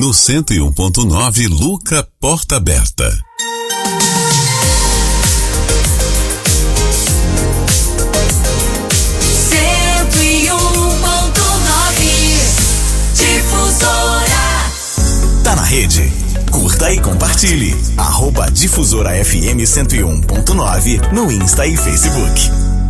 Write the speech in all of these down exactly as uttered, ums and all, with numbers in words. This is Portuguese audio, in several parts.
No cento e um ponto nove, Luca, Porta Aberta. cento e um ponto nove, Difusora. Tá na rede? Curta e compartilhe. Arroba Difusora F M cento e um ponto nove no Insta e Facebook.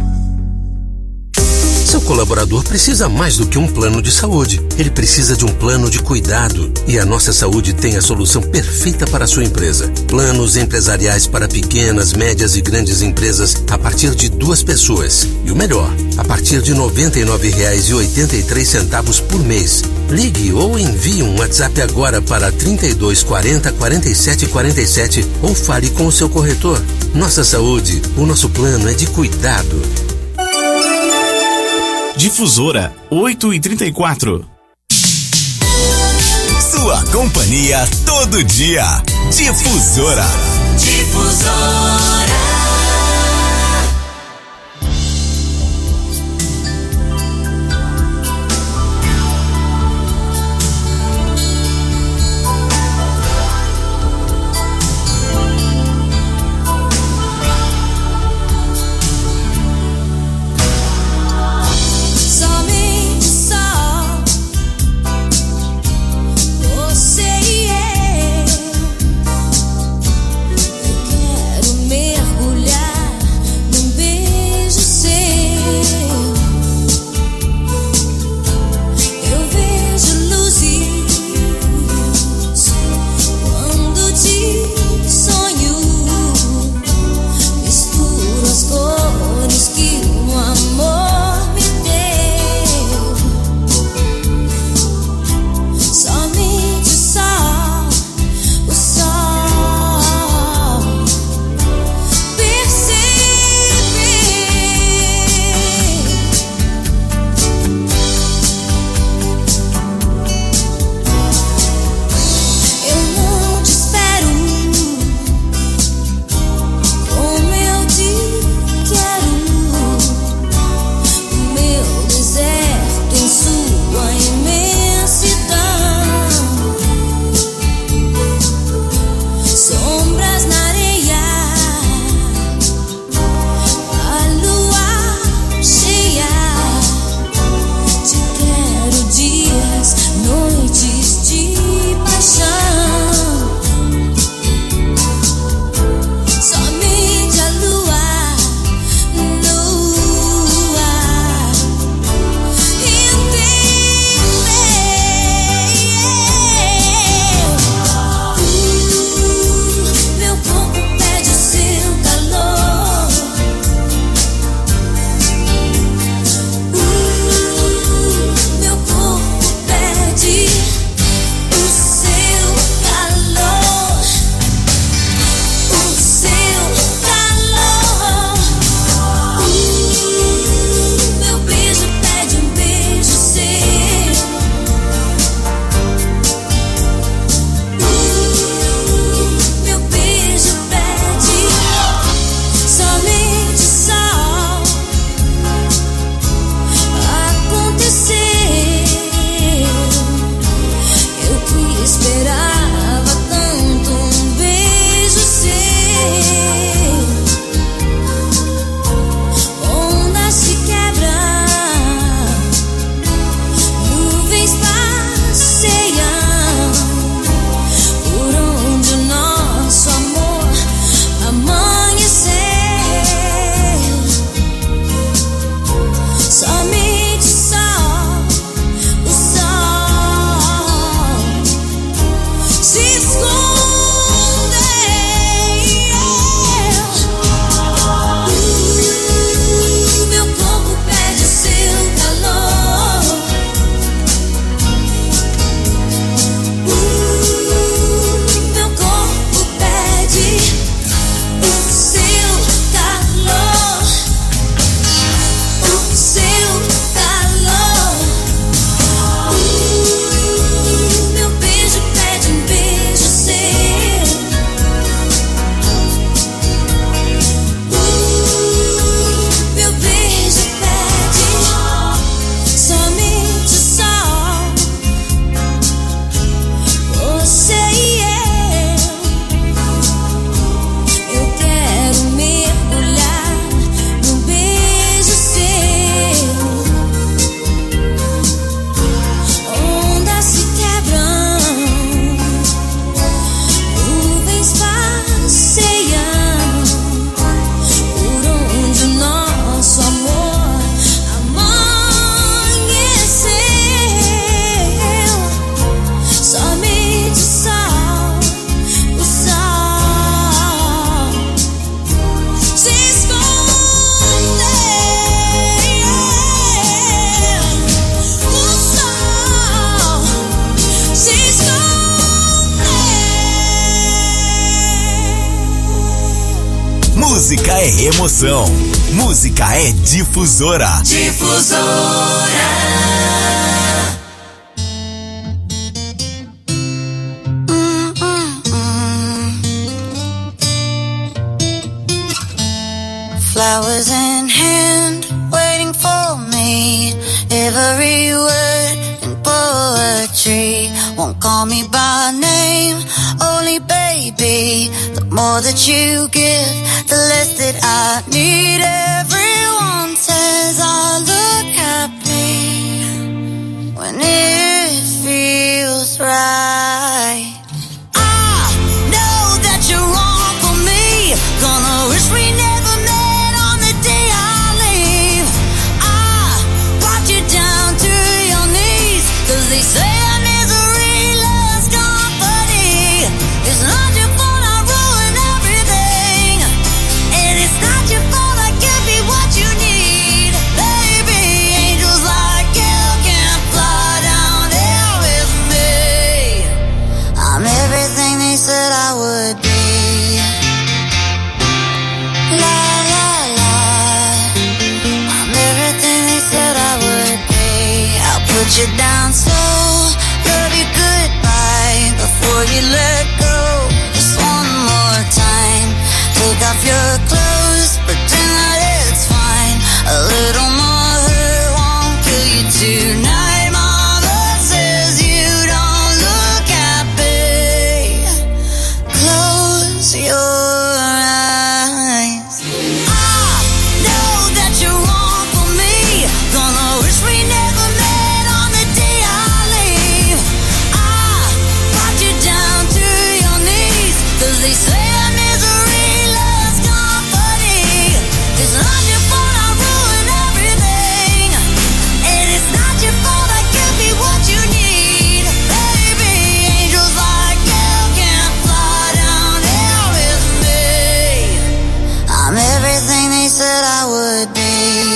Seu colaborador precisa mais do que um plano de saúde. Ele precisa de um plano de cuidado. E a Nossa Saúde tem a solução perfeita para a sua empresa. Planos empresariais para pequenas, médias e grandes empresas a partir de duas pessoas. E o melhor, a partir de noventa e nove reais e oitenta e três centavos por mês. Ligue ou envie um WhatsApp agora para trinta e dois, quarenta, quarenta e sete, quarenta e sete ou fale com o seu corretor. Nossa Saúde, o nosso plano é de cuidado. Difusora oito e trinta e quatro. Sua companhia todo dia. Difusora. Difusora. Você e eu, eu quero mesmo. Música é emoção. Música é Difusora. Difusora. Flowers in hand, waiting for me. Every word in poetry won't call me by name, only baby. The more that you give, the less that I need. Everyone says I look happy when it feels right. I know that you're wrong for me, gonna wish we never. They say our misery loves company. It's not your fault I ruin everything, and it's not your fault I give you what you need. Baby, angels like you can fly down here with me. I'm everything they said I would be. La la la. I'm everything they said I would be. I'll put you down so before you let go, just one more time. Take off your clothes, pretend that it's fine. A little more hurt won't kill you tonight. Mama says you don't look happy. Close your eyes. I know that you're wrong for me, gonna wish we never met on the day I leave. Cause they say our misery loves company. It's not your fault I ruin everything, and it's not your fault I give you what you need. Baby, angels like you can fly down here with me. I'm everything they said I would be.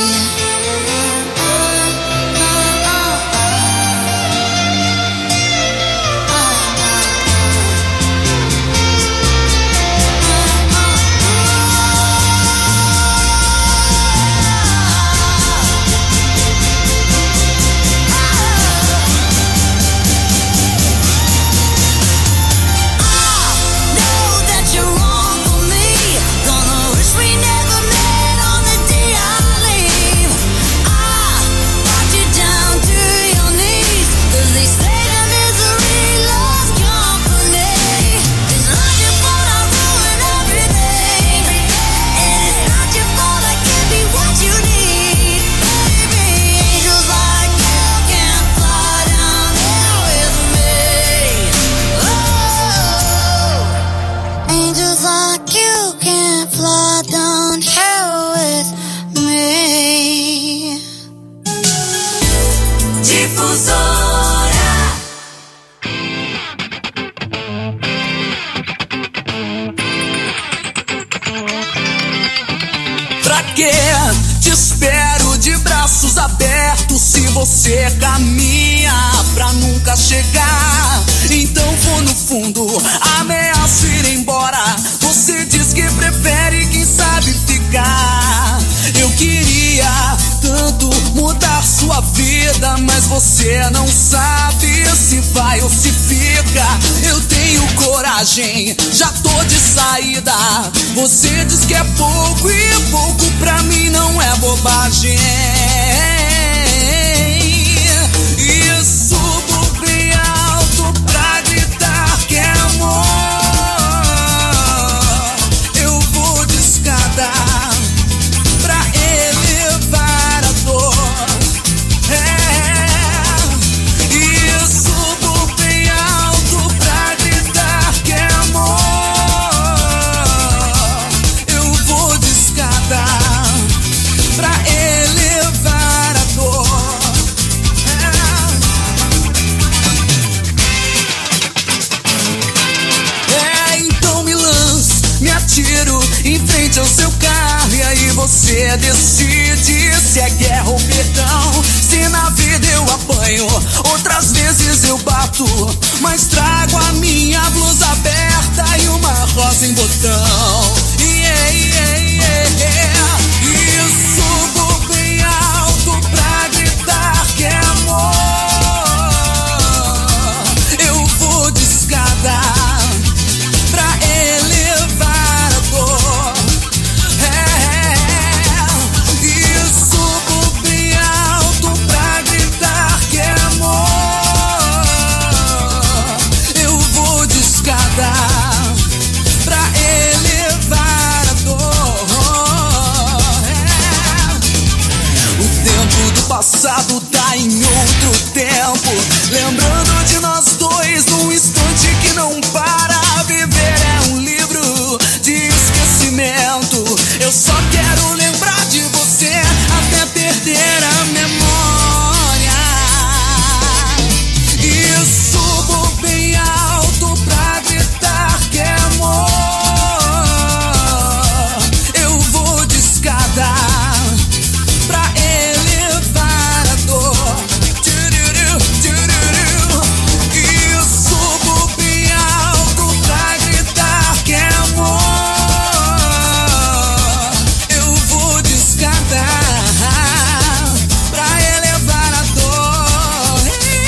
Te espero de braços abertos se você caminha pra nunca chegar. Então vou no fundo, ameaço ir embora. Você diz que prefere, quem sabe ficar. Eu queria tanto mudar sua vida, mas você não sabe se vai ou se fica. Eu tenho coragem, já tô de saída. Você diz que é pouco e pouco pra mim não é bobagem. E subo bem alto pra gritar que é amor. Eu vou de escada pra elevar a dor. É. E subo bem alto pra gritar que é amor. Eu vou de escada pra elevar a dor. É. É, então me lanço, me atiro em frente ao seu carro, e aí você decide se é guerra ou perdão. Se na vida eu apanho, outras vezes eu bato, mas trago a minha blusa aberta e uma rosa em botão. Yeah, yeah, yeah. passado tá em outro tempo, lembrando de nós dois num instante que não para. Viver é um livro de esquecimento. Eu só quero lembrar de você até perder a memória. E subo bem alto pra gritar que é amor. Eu vou de escada pra elevar a dor. Tchururu, tchururu. E subo bem alto pra gritar que é amor. Eu vou de escada pra elevar a dor.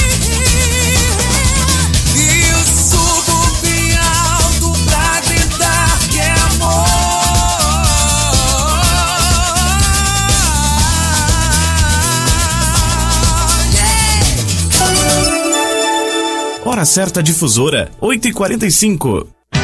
E subo bem alto pra gritar que é amor. Hora certa difusora, oito e quarenta e cinco.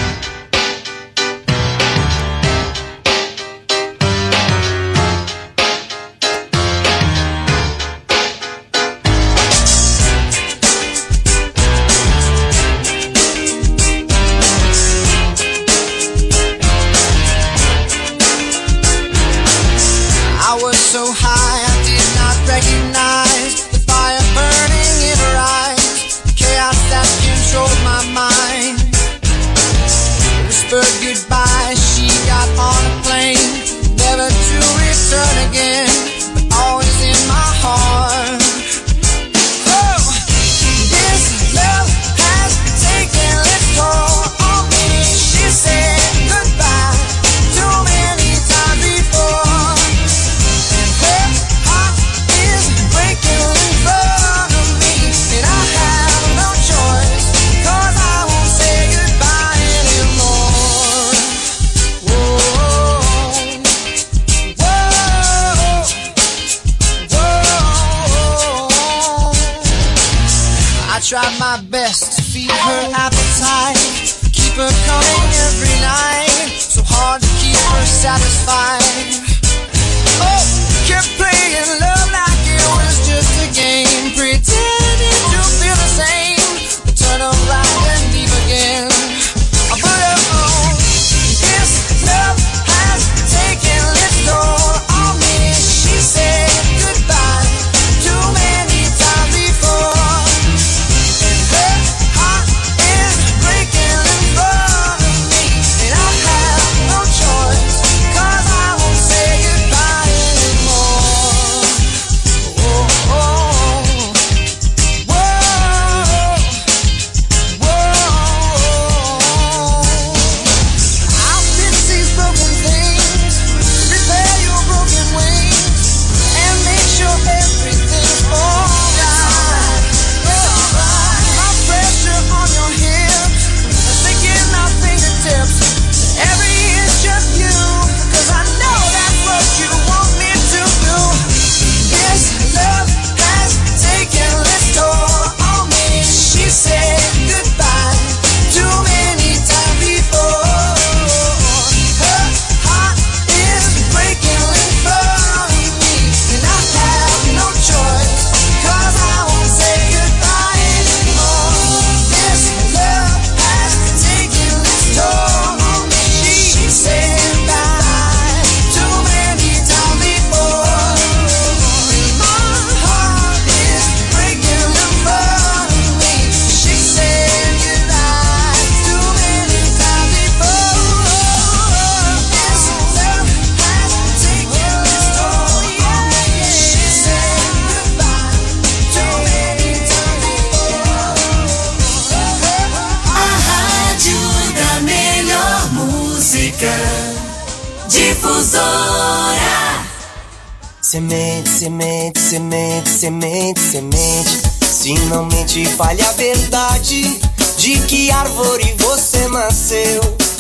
I was so high I did not recognize the fire burning in her eyes, the chaos that controlled my mind. Whispered goodbye, she got on a plane, never to return again, but always in my heart. Oh, this love has taken its toll on me. She said goodbye too many times before. Her heart is breaking in front of me, and I have no choice, 'cause I won't say goodbye anymore. Whoa, whoa, whoa. I tried my best to feed her appetite, keep her coming every night, so hard to keep her satisfied. Oh, kept playing love like it was just a game, pretending to feel the same, but turn around and leave again. I put her on. This love has taken its toll on me. She said goodbye too many times before, and her heart is breaking in front of me, and I have no choice, 'cause I won't say goodbye anymore. Oh, oh, whoa, whoa. I'll fix these broken things, repair your broken wings, and make sure everything's alright. My pressure on your hips, thinking my fingertips, every inch of you, 'cause I know that's what you want me to do. This love has taken its toll on me. She said goodbye too many times before. Her heart is breaking in front of me, and I have no choice, 'cause I won't say goodbye anymore. This love has taken its toll on me. She said goodbye too many times before. My heart is breaking in front of me. She said goodbye too many times before. This love has taken its toll on me. She said goodbye too many times before. A rádio da melhor música. Difusora. Semente, semente, semente, semente, semente. Se não mente, fale a verdade. De que árvore você nasceu?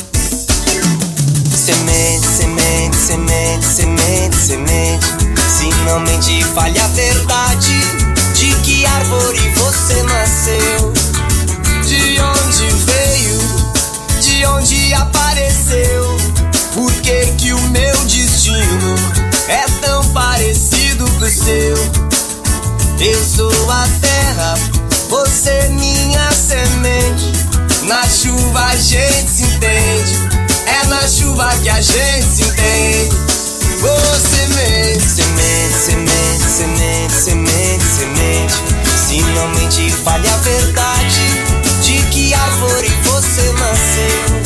Semente, semente, semente, semente, semente. Se não mente, fale a verdade. De que árvore você nasceu? De onde veio? De onde apareceu? Por que que o meu destino é tão parecido com o seu? Eu sou a terra, você minha semente. Na chuva a gente se entende, é na chuva que a gente se entende. Oh, semente, semente, semente, semente, semente, semente. Se não mente, fale a verdade, de que árvore você nasceu.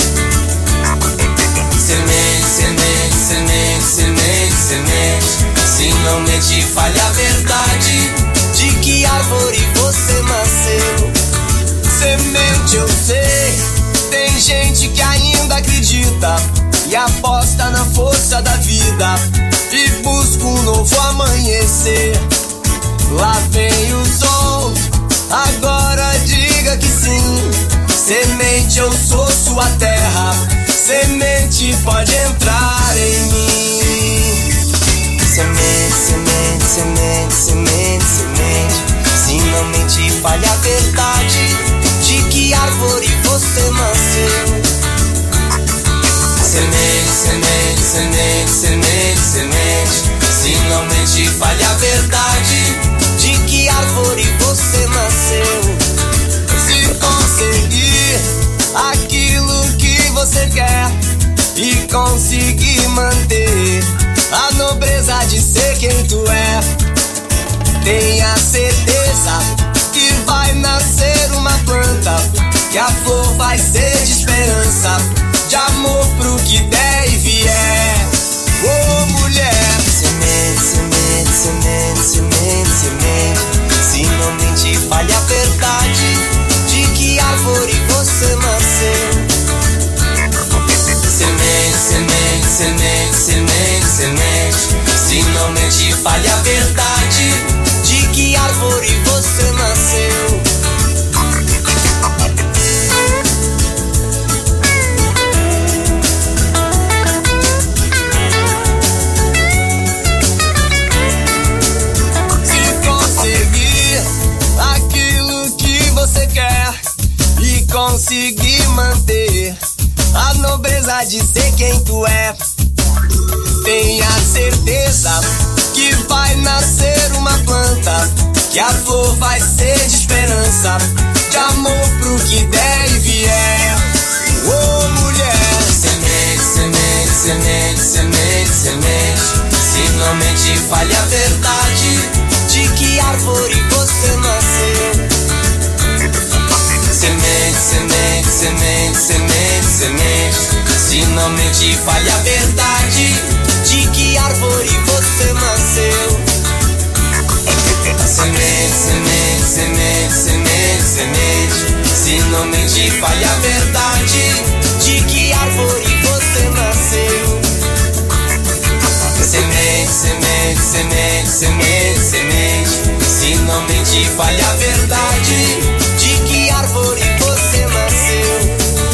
Semente, semente, semente, semente, semente. Se não mente, fale a verdade, de que árvore você nasceu. Semente, eu sei, tem gente que ainda acredita e aposta na força da vida e busca um novo amanhecer. Lá vem o sol, agora diga que sim. Semente, eu sou sua terra, semente pode entrar em mim. Semente, semente, semente, semente, semente. Se não mente, fale a verdade, de que árvore você nasceu. Semente, semente, semente, semente, semente. Se não mente, fale a verdade, de que árvore você nasceu. Se conseguir aquilo que você quer e conseguir manter a nobreza de ser quem tu é, tenha certeza que vai nascer uma planta, que a flor vai ser de esperança, de amor pro que der e vier. Oh, mulher, semente, semente, semente, semente, semente. Se não mente, fale a verdade, de que árvore você nasceu. Semente, semente, semente, semente, semente. Se não mente, fale a verdade, de que árvore você nasceu. Se conseguir aquilo que você quer e conseguir manter a nobreza de ser quem tu é, tenha certeza que vai nascer uma planta, que a flor vai ser de esperança, de amor pro que der e vier. Oh, mulher, semente, semente, semente, semente, semente. Se não mente, fale a verdade, de que árvore você nasceu. Semente, semente, semente, semente, semente. Se não mente, fale a verdade, de que árvore você nasceu. Semente, semente, semente, semente, semente. Se não mente, fale a verdade, de que árvore você nasceu. Semente, semente, semente, semente, semente. Se não mente, fale a verdade, de que árvore você nasceu.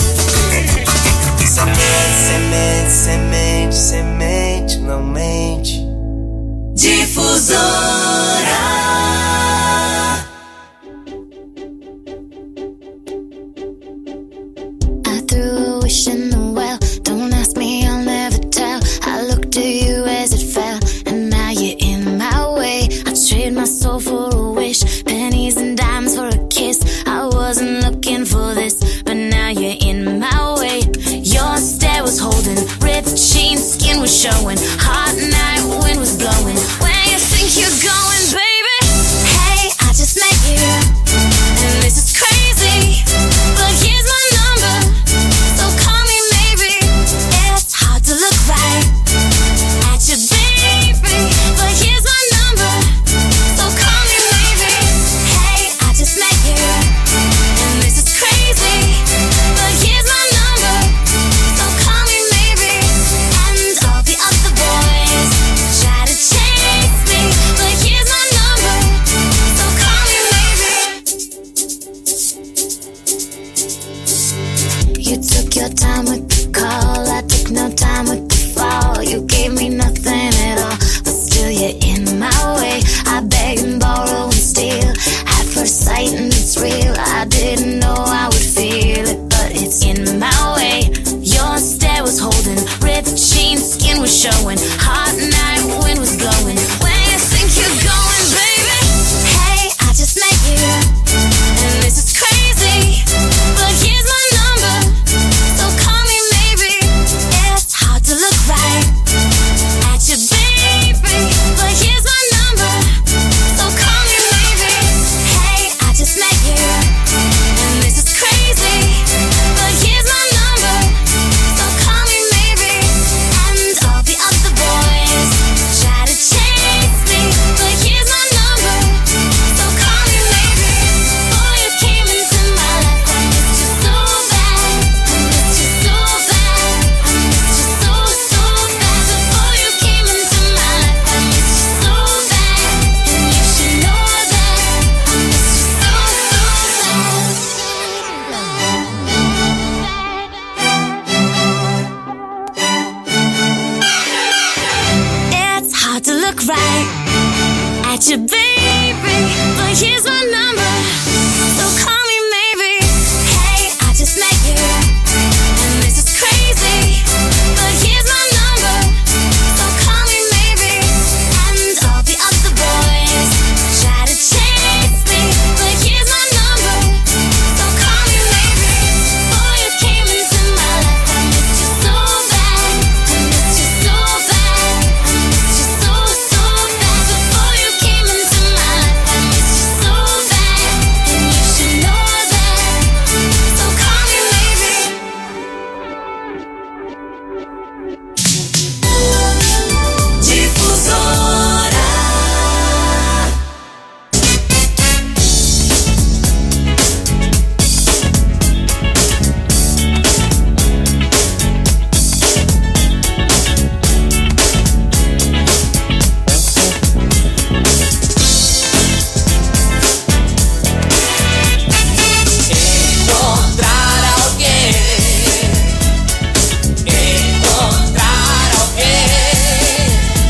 Semente, semente, semente, semente, não mente. Difusora. I threw a wish in the well. Don't ask me, I'll never tell. I looked at you as it fell, and now you're in my way. I trade my soul for a wish, pennies and dimes for a kiss. I wasn't looking for this, but now you're in my way. Your stare was holding, ripped jeans, skin was showing. Hot night, wind was blowing. Where you think you're going, baby? Hey, I just met you, and this is crazy, but here's my number, so call me maybe. It's hard to look right at you, baby, but here's my number, so call me maybe. Hey, I just met you, and this is crazy, but here's my number, so call me maybe. And all the other boys try to chase me, but here's my number, so call me maybe. You took your time with the call, I took no time with the fall. You gave me nothing at all, but still you're in my way. I beg and borrow and steal at first sight, and it's real. I didn't know I would feel it, but it's in my way. Your stare was holding, ripped jeans, skin was showing. Hot night, wind was blowing. Where you think you're going, baby? Hey, look right at your baby, but here's my number, so call me maybe. Hey, I just met you, and this is crazy, but here's my number, so call me maybe. And all the other boys try to chase me, but here's my number, so call me maybe. Boy, you came into my life, I missed you so bad, I missed you so bad, I missed you so, so bad. Before you came into my life, I missed you so bad, and you should know that, so call me maybe. Difusora. Encontrar alguém, encontrar alguém,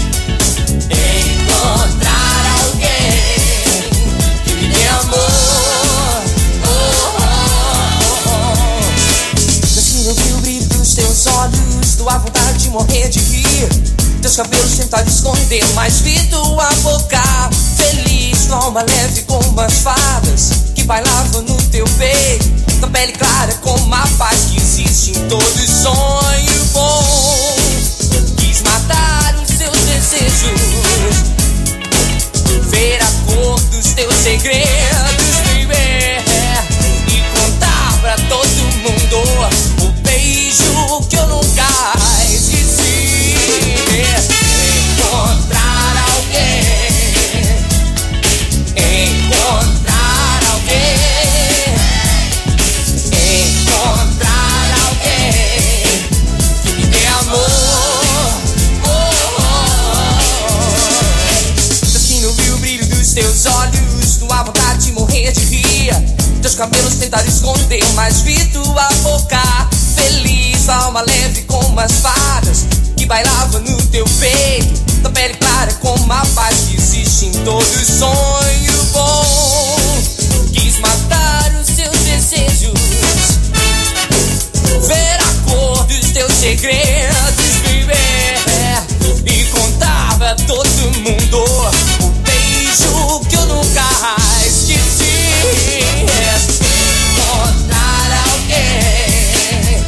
encontrar alguém que me dê amor. Oh, oh, oh, oh. Assim eu vi o brilho dos teus olhos, tua vontade de morrer de rir. Teus cabelos tentaram esconder, mas vi tua boca feliz, tua alma leve como as fadas que bailavam no teu peito. Tua pele clara como a paz que existe em todo sonho bom. Quis matar os seus desejos, ver a cor dos teus segredos, baby, e contar pra todo mundo o beijo que eu nunca esqueci. Encontrar alguém, encontrar alguém, encontrar alguém que me dê amor. Oh, oh, oh. Assim eu vi o brilho dos teus olhos, tua vontade de morrer de rir. Teus cabelos tentaram esconder, mas vi tua boca feliz, tua alma leve como as fadas que bailavam no teu peito. Tua pele clara como a paz que existe em todo sonho bom. Quis matar os seus desejos, ver a cor dos teus segredos, baby, e contar pra todo mundo o beijo que eu nunca esqueci. Encontrar alguém,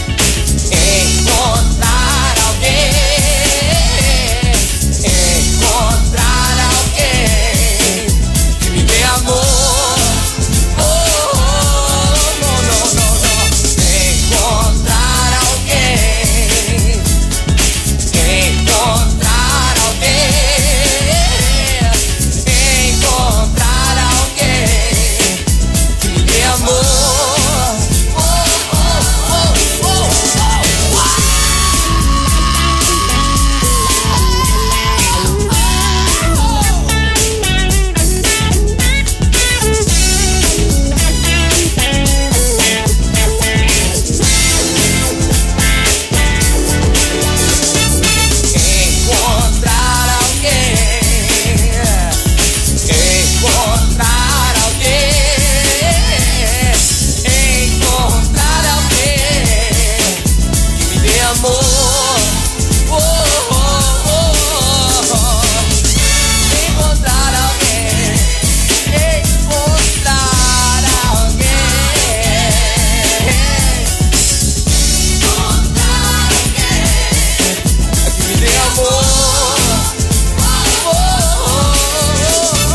encontrar alguém, encontrar alguém que me dê amor. Oh, oh, não, não, não, não. Encontrar alguém, encontrar alguém, encontrar alguém que me dê amor. Oh, oh, oh, oh, oh, oh. Encontrar alguém, encontrar alguém, encontrar alguém que me dê amor. Oh, oh, oh, oh. Encontrar alguém, encontrar alguém, encontrar alguém que me dê amor. Oh, oh,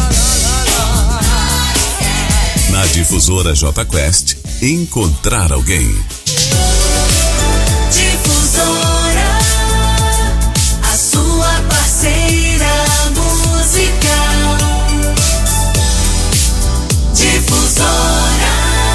oh. Na Difusora J Quest, encontrar alguém. Difusora, a sua parceira musical. Difusora.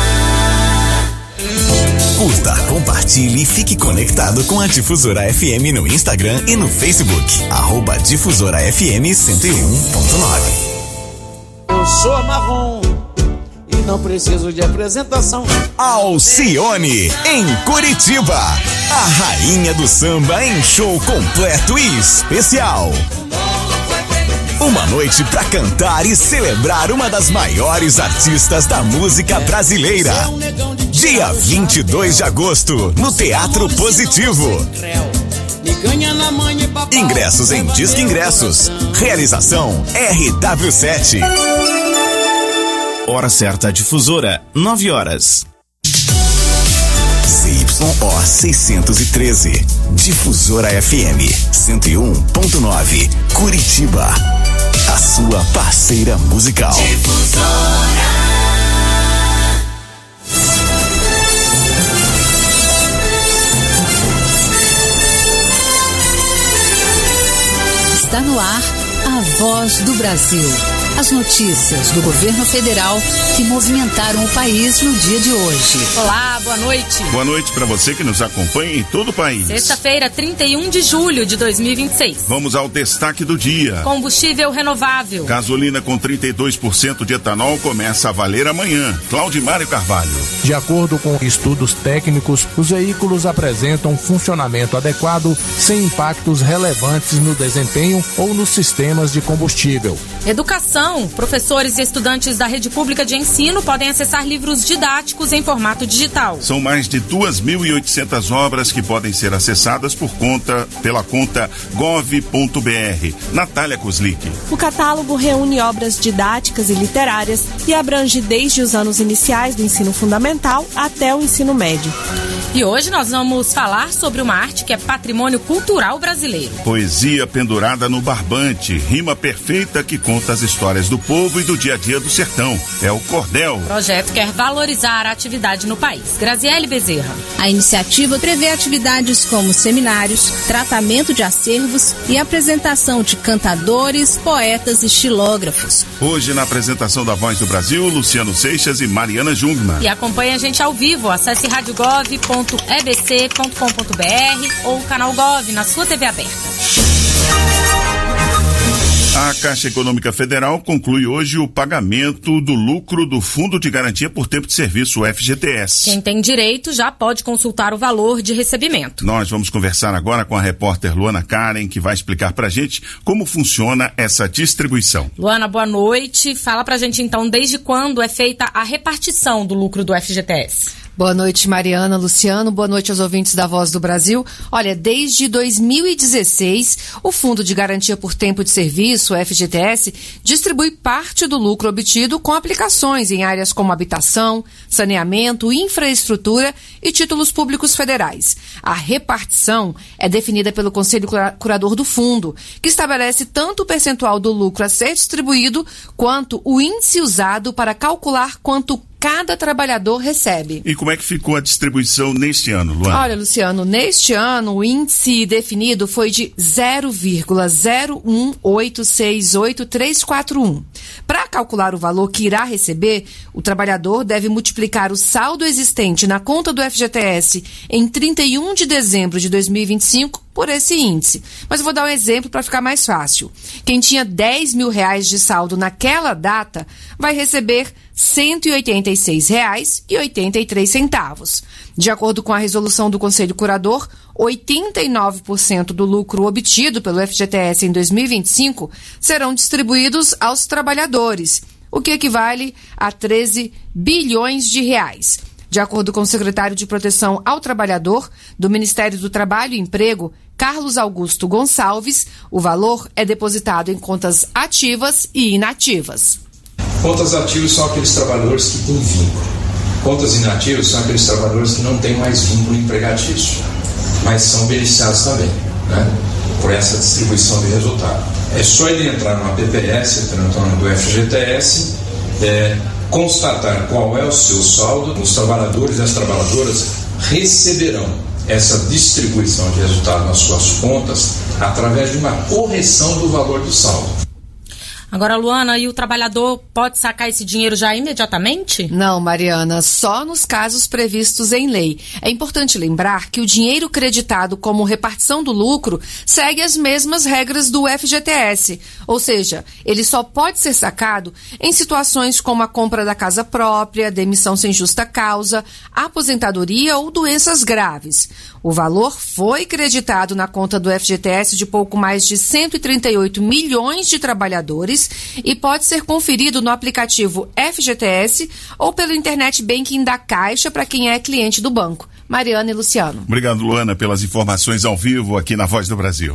Curta, compartilhe e fique conectado com a Difusora F M no Instagram e no Facebook. Arroba Difusora F M cento e um ponto nove. Eu sou a Marrom e não preciso de apresentação. Alcione, em Curitiba. A rainha do samba em show completo e especial. Uma noite pra cantar e celebrar uma das maiores artistas da música brasileira. Dia vinte e dois de agosto, no Teatro Positivo. Ingressos em Disque Ingressos. Realização R W sete. Hora certa difusora, nove horas. C Y O seiscentos e treze. Difusora F M cento e um ponto nove. Curitiba. A sua parceira musical. Difusora. Está no ar a Voz do Brasil. As notícias do governo federal que movimentaram o país no dia de hoje. Olá, boa noite. Boa noite para você que nos acompanha em todo o país. Sexta-feira, trinta e um de julho de dois mil e vinte e seis. Vamos ao destaque do dia. Combustível renovável. Gasolina com trinta e dois por cento de etanol começa a valer amanhã. Claudimário Carvalho. De acordo com estudos técnicos, os veículos apresentam funcionamento adequado, sem impactos relevantes no desempenho ou nos sistemas de combustível. Educação. Professores e estudantes da rede pública de ensino podem acessar livros didáticos em formato digital. São mais de duas mil e oitocentas obras que podem ser acessadas por conta, pela conta gov ponto br. Natália Kozlik. O catálogo reúne obras didáticas e literárias e abrange desde os anos iniciais do ensino fundamental até o ensino médio. E hoje nós vamos falar sobre uma arte que é patrimônio cultural brasileiro. Poesia pendurada no barbante, rima perfeita que conta as histórias do povo e do dia a dia do sertão. É o Cordel. O projeto quer valorizar a atividade no país. Graziele Bezerra. A iniciativa prevê atividades como seminários, tratamento de acervos e apresentação de cantadores, poetas e estilógrafos. Hoje, na apresentação da Voz do Brasil, Luciano Seixas e Mariana Jungmann. E acompanhe a gente ao vivo. Acesse radiogov ponto e b c ponto com ponto b r ou o canal Gov na sua T V aberta. A Caixa Econômica Federal conclui hoje o pagamento do lucro do Fundo de Garantia por Tempo de Serviço, o F G T S. Quem tem direito já pode consultar o valor de recebimento. Nós vamos conversar agora com a repórter Luana Karen, que vai explicar pra gente como funciona essa distribuição. Luana, boa noite. Fala pra gente então desde quando é feita a repartição do lucro do F G T S. Boa noite, Mariana, Luciano, boa noite aos ouvintes da Voz do Brasil. Olha, desde dois mil e dezesseis, o Fundo de Garantia por Tempo de Serviço, o F G T S, distribui parte do lucro obtido com aplicações em áreas como habitação, saneamento, infraestrutura e títulos públicos federais. A repartição é definida pelo Conselho Curador do Fundo, que estabelece tanto o percentual do lucro a ser distribuído quanto o índice usado para calcular quanto cada trabalhador recebe. E como é que ficou a distribuição neste ano, Luana? Olha, Luciano, neste ano o índice definido foi de zero vírgula zero um oito seis oito três quatro um. Para calcular o valor que irá receber, o trabalhador deve multiplicar o saldo existente na conta do F G T S em trinta e um de dezembro de dois mil e vinte e cinco por esse índice. Mas eu vou dar um exemplo para ficar mais fácil. Quem tinha dez mil reais de saldo naquela data vai receber cento e oitenta e seis reais e oitenta e três centavos. De acordo com a resolução do Conselho Curador, oitenta e nove por cento do lucro obtido pelo F G T S em dois mil e vinte e cinco serão distribuídos aos trabalhadores, o que equivale a treze bilhões de reais. De acordo com o secretário de Proteção ao Trabalhador do Ministério do Trabalho e Emprego, Carlos Augusto Gonçalves, o valor é depositado em contas ativas e inativas. Contas ativas são aqueles trabalhadores que têm vínculo. Contas inativas são aqueles trabalhadores que não têm mais vínculo empregatício, mas são beneficiados também, né, por essa distribuição de resultado. É só ele entrar no A P P S, entrando do F G T S, é, constatar qual é o seu saldo. Os trabalhadores e as trabalhadoras receberão essa distribuição de resultado nas suas contas através de uma correção do valor do saldo. Agora, Luana, e o trabalhador pode sacar esse dinheiro já imediatamente? Não, Mariana, só nos casos previstos em lei. É importante lembrar que o dinheiro creditado como repartição do lucro segue as mesmas regras do F G T S, ou seja, ele só pode ser sacado em situações como a compra da casa própria, demissão sem justa causa, aposentadoria ou doenças graves. O valor foi creditado na conta do F G T S de pouco mais de cento e trinta e oito milhões de trabalhadores e pode ser conferido no aplicativo F G T S ou pelo Internet Banking da Caixa para quem é cliente do banco. Mariana e Luciano. Obrigado, Luana, pelas informações ao vivo aqui na Voz do Brasil.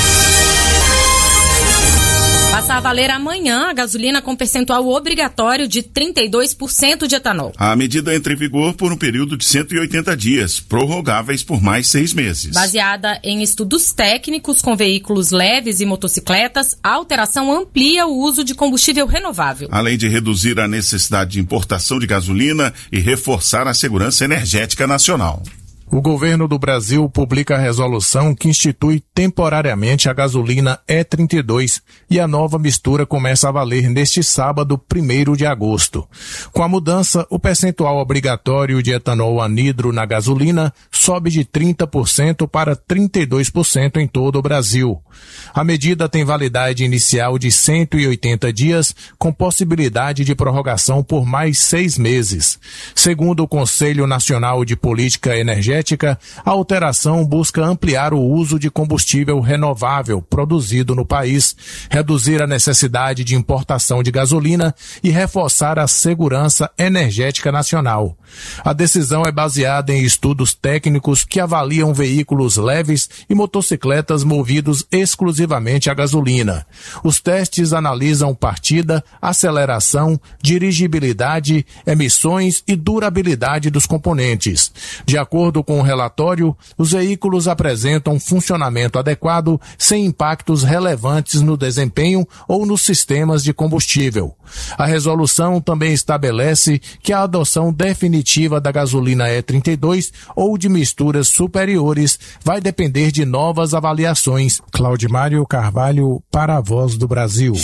Passa a valer amanhã a gasolina com percentual obrigatório de trinta e dois por cento de etanol. A medida entra em vigor por um período de cento e oitenta dias, prorrogáveis por mais seis meses. Baseada em estudos técnicos com veículos leves e motocicletas, a alteração amplia o uso de combustível renovável. Além de reduzir a necessidade de importação de gasolina e reforçar a segurança energética nacional. O governo do Brasil publica a resolução que institui temporariamente a gasolina E trinta e dois e a nova mistura começa a valer neste sábado, primeiro de agosto. Com a mudança, o percentual obrigatório de etanol anidro na gasolina sobe de trinta por cento para trinta e dois por cento em todo o Brasil. A medida tem validade inicial de cento e oitenta dias, com possibilidade de prorrogação por mais seis meses. Segundo o Conselho Nacional de Política Energética, a alteração busca ampliar o uso de combustível renovável produzido no país, reduzir a necessidade de importação de gasolina e reforçar a segurança energética nacional. A decisão é baseada em estudos técnicos que avaliam veículos leves e motocicletas movidos exclusivamente a gasolina. Os testes analisam partida, aceleração, dirigibilidade, emissões e durabilidade dos componentes. De acordo com Com o relatório, os veículos apresentam funcionamento adequado sem impactos relevantes no desempenho ou nos sistemas de combustível. A resolução também estabelece que a adoção definitiva da gasolina E trinta e dois ou de misturas superiores vai depender de novas avaliações. Claudimário Carvalho, para a Voz do Brasil.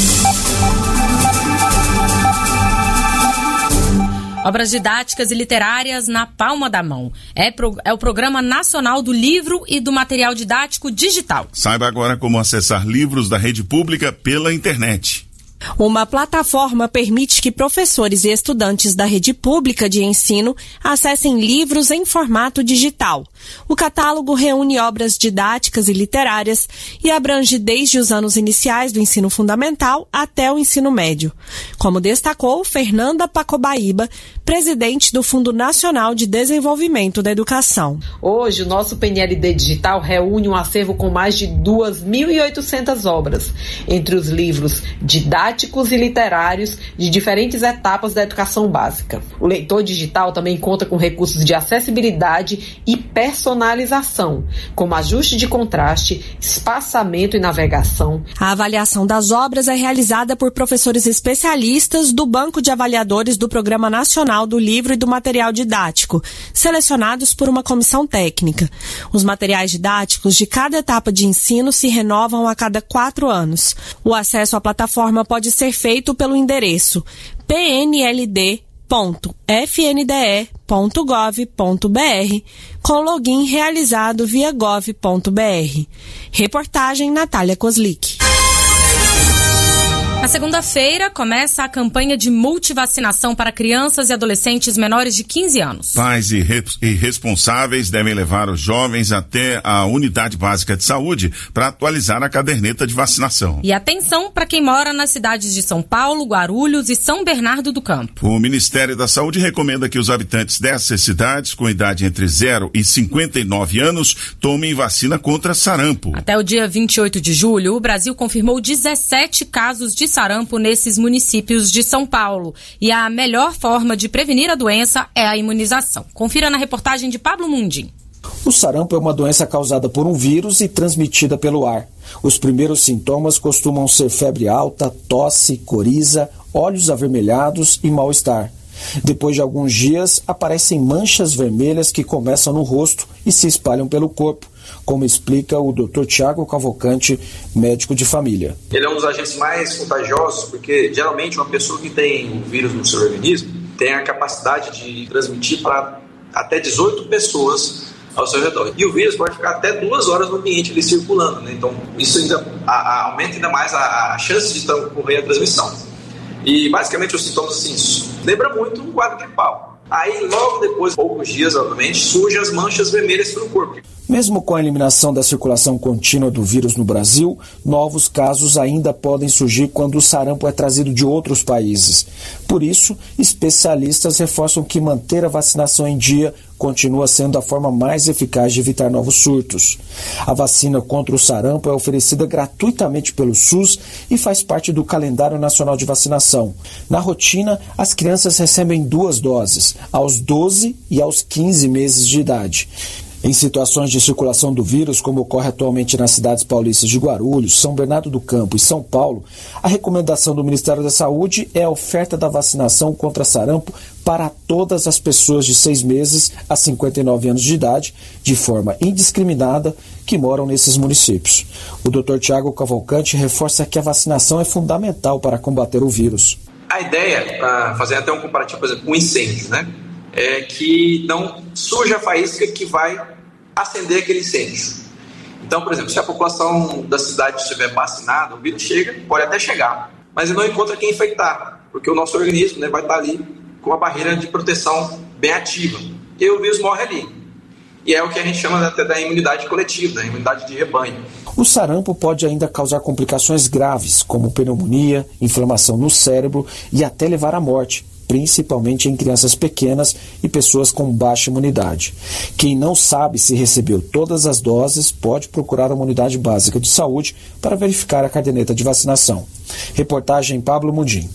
Obras didáticas e literárias na palma da mão. É, pro, é o Programa Nacional do Livro e do Material Didático Digital. Saiba agora como acessar livros da rede pública pela internet. Uma plataforma permite que professores e estudantes da rede pública de ensino acessem livros em formato digital. O catálogo reúne obras didáticas e literárias e abrange desde os anos iniciais do ensino fundamental até o ensino médio. Como destacou Fernanda Pacobaíba, presidente do Fundo Nacional de Desenvolvimento da Educação. Hoje, o nosso P N L D Digital reúne um acervo com mais de duas mil e oitocentas obras, entre os livros didáticos e literários de diferentes etapas da educação básica. O leitor digital também conta com recursos de acessibilidade e personalização, como ajuste de contraste, espaçamento e navegação. A avaliação das obras é realizada por professores especialistas do Banco de Avaliadores do Programa Nacional do Livro e do Material Didático, selecionados por uma comissão técnica. Os materiais didáticos de cada etapa de ensino se renovam a cada quatro anos. O acesso à plataforma pode ser feito pelo endereço p n l d ponto f n d e ponto gov ponto b r com login realizado via gov ponto b r. Reportagem Natália Kozlik. Na segunda-feira, começa a campanha de multivacinação para crianças e adolescentes menores de quinze anos. Pais e, re- e responsáveis devem levar os jovens até a unidade básica de saúde para atualizar a caderneta de vacinação. E atenção para quem mora nas cidades de São Paulo, Guarulhos e São Bernardo do Campo. O Ministério da Saúde recomenda que os habitantes dessas cidades com idade entre zero e cinquenta e nove anos tomem vacina contra sarampo. Até o dia vinte e oito de julho, o Brasil confirmou dezessete casos de sarampo nesses municípios de São Paulo. E a melhor forma de prevenir a doença é a imunização. Confira na reportagem de Pablo Mundim. O sarampo é uma doença causada por um vírus e transmitida pelo ar. Os primeiros sintomas costumam ser febre alta, tosse, coriza, olhos avermelhados e mal-estar. Depois de alguns dias, aparecem manchas vermelhas que começam no rosto e se espalham pelo corpo, como explica o doutor Tiago Cavalcante, médico de família. Ele é um dos agentes mais contagiosos, porque geralmente uma pessoa que tem o vírus no seu organismo tem a capacidade de transmitir para até dezoito pessoas ao seu redor. E o vírus pode ficar até duas horas no ambiente ali circulando, né? Então isso ainda a, a, aumenta ainda mais a, a chance de ocorrer a transmissão. E basicamente os sintomas assim, lembra muito um quadro gripal. Aí, logo depois, poucos dias, obviamente, surgem as manchas vermelhas pelo corpo. Mesmo com a eliminação da circulação contínua do vírus no Brasil, novos casos ainda podem surgir quando o sarampo é trazido de outros países. Por isso, especialistas reforçam que manter a vacinação em dia continua sendo a forma mais eficaz de evitar novos surtos. A vacina contra o sarampo é oferecida gratuitamente pelo SUS e faz parte do calendário nacional de vacinação. Na rotina, as crianças recebem duas doses, aos doze e aos quinze meses de idade. Em situações de circulação do vírus, como ocorre atualmente nas cidades paulistas de Guarulhos, São Bernardo do Campo e São Paulo, a recomendação do Ministério da Saúde é a oferta da vacinação contra sarampo para todas as pessoas de seis meses a cinquenta e nove anos de idade, de forma indiscriminada, que moram nesses municípios. O doutor Tiago Cavalcante reforça que a vacinação é fundamental para combater o vírus. A ideia, para fazer até um comparativo, por exemplo, com incêndio, né, é que não surja a faísca que vai acender aquele incêndio. Então, por exemplo, se a população da cidade estiver vacinada, o vírus chega, pode até chegar, mas ele não encontra quem infectar, porque o nosso organismo, né, vai estar ali com uma barreira de proteção bem ativa, e o vírus morre ali. E é o que a gente chama até da imunidade coletiva, da imunidade de rebanho. O sarampo pode ainda causar complicações graves, como pneumonia, inflamação no cérebro e até levar à morte, principalmente em crianças pequenas e pessoas com baixa imunidade. Quem não sabe se recebeu todas as doses pode procurar uma unidade básica de saúde para verificar a caderneta de vacinação. Reportagem Pablo Mundim.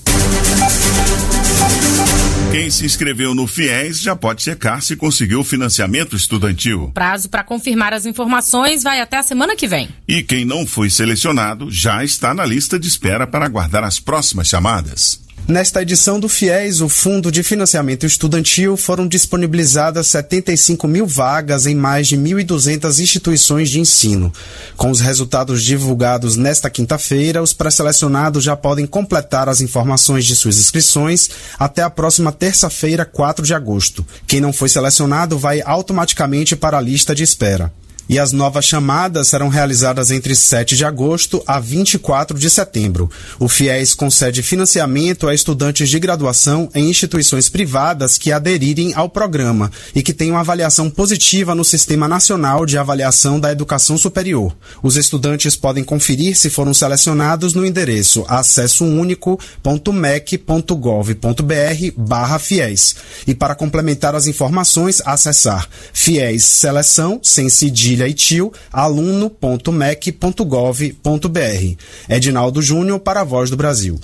Quem se inscreveu no FIES já pode checar se conseguiu o financiamento estudantil. O prazo para confirmar as informações vai até a semana que vem. E quem não foi selecionado já está na lista de espera para aguardar as próximas chamadas. Nesta edição do FIES, o Fundo de Financiamento Estudantil, foram disponibilizadas setenta e cinco mil vagas em mais de mil e duzentas instituições de ensino. Com os resultados divulgados nesta quinta-feira, os pré-selecionados já podem completar as informações de suas inscrições até a próxima terça-feira, quatro de agosto. Quem não foi selecionado vai automaticamente para a lista de espera. E as novas chamadas serão realizadas entre sete de agosto a vinte e quatro de setembro. O FIES concede financiamento a estudantes de graduação em instituições privadas que aderirem ao programa e que tenham avaliação positiva no Sistema Nacional de Avaliação da Educação Superior. Os estudantes podem conferir se foram selecionados no endereço acessounico ponto mec ponto gov ponto br barra FIES. E para complementar as informações, acessar FIES Seleção, sem cedilha e tio, aluno ponto mec ponto gov ponto br. Edinaldo Júnior para a Voz do Brasil.